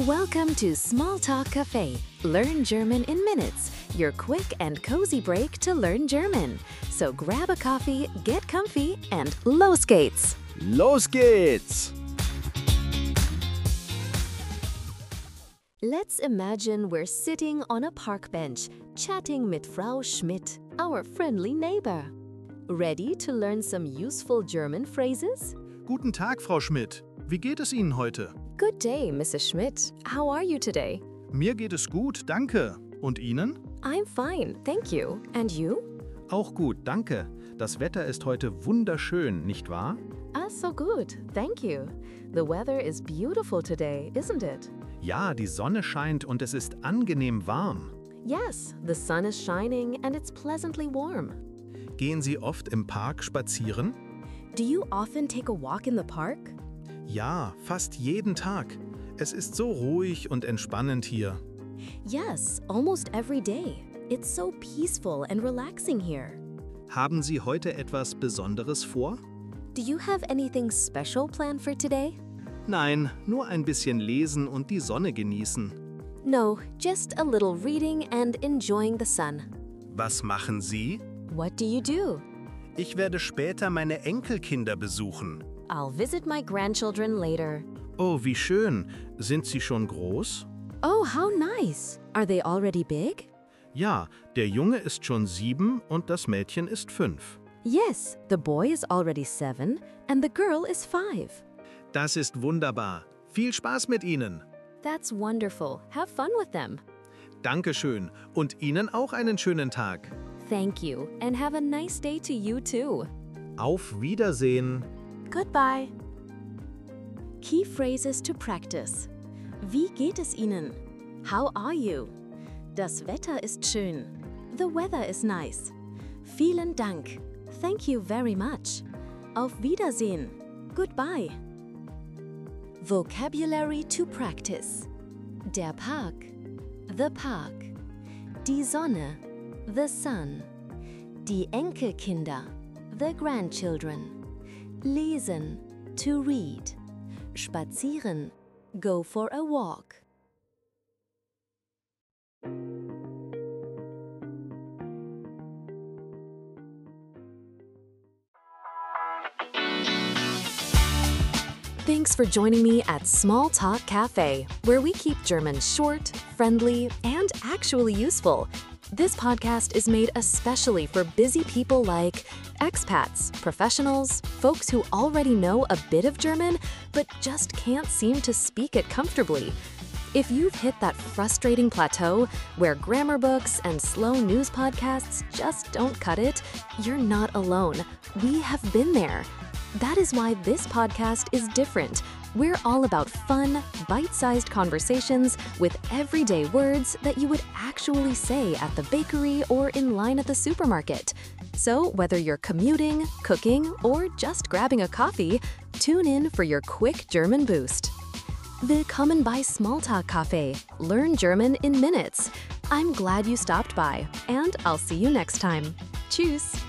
Welcome to Smalltalk Cafe. Learn German in minutes. Your quick and cozy break to learn German. So grab a coffee, get comfy, and los geht's! Los geht's! Let's imagine we're sitting on a park bench, chatting mit Frau Schmidt, our friendly neighbor. Ready to learn some useful German phrases? Guten Tag, Frau Schmidt. Wie geht es Ihnen heute? Good day, Mrs. Schmidt. How are you today? Mir geht es gut, danke. Und Ihnen? I'm fine, thank you. And you? Auch gut, danke. Das Wetter ist heute wunderschön, nicht wahr? So good, thank you. The weather is beautiful today, isn't it? Ja, die Sonne scheint und es ist angenehm warm. Yes, the sun is shining and it's pleasantly warm. Gehen Sie oft im Park spazieren? Do you often take a walk in the park? Ja, fast jeden Tag. Es ist so ruhig und entspannend hier. Yes, almost every day. It's so peaceful and relaxing here. Haben Sie heute etwas Besonderes vor? Do you have anything special planned for today? Nein, nur ein bisschen lesen und die Sonne genießen. No, just a little reading and enjoying the sun. Was machen Sie? What do you do? Ich werde später meine Enkelkinder besuchen. I'll visit my grandchildren later. Oh, wie schön. Sind sie schon groß? Oh, how nice. Are they already big? Ja, der Junge ist schon 7 und das Mädchen ist 5. Yes, the boy is already 7 and the girl is 5. Das ist wunderbar. Viel Spaß mit Ihnen. That's wonderful. Have fun with them. Dankeschön und Ihnen auch einen schönen Tag. Thank you and have a nice day to you too. Auf Wiedersehen. Goodbye. Key phrases to practice. Wie geht es Ihnen? How are you? Das Wetter ist schön. The weather is nice. Vielen Dank. Thank you very much. Auf Wiedersehen. Goodbye. Vocabulary to practice. Der Park. The park. Die Sonne. The sun. Die Enkelkinder. The grandchildren. Lesen. To read. Spazieren. Go for a walk. Thanks for joining me at Smalltalk Cafe, where we keep German short, friendly, and actually useful. This podcast is made especially for busy people like expats, professionals, folks who already know a bit of German but just can't seem to speak it comfortably. If you've hit that frustrating plateau where grammar books and slow news podcasts just don't cut it, you're not alone. We have been there. That is why this podcast is different. We're all about fun, bite-sized conversations with everyday words that you would actually say at the bakery or in line at the supermarket. So whether you're commuting, cooking, or just grabbing a coffee, tune in for your quick German boost. Willkommen bei Smalltalk Cafe. Learn German in minutes. I'm glad you stopped by, and I'll see you next time. Tschüss!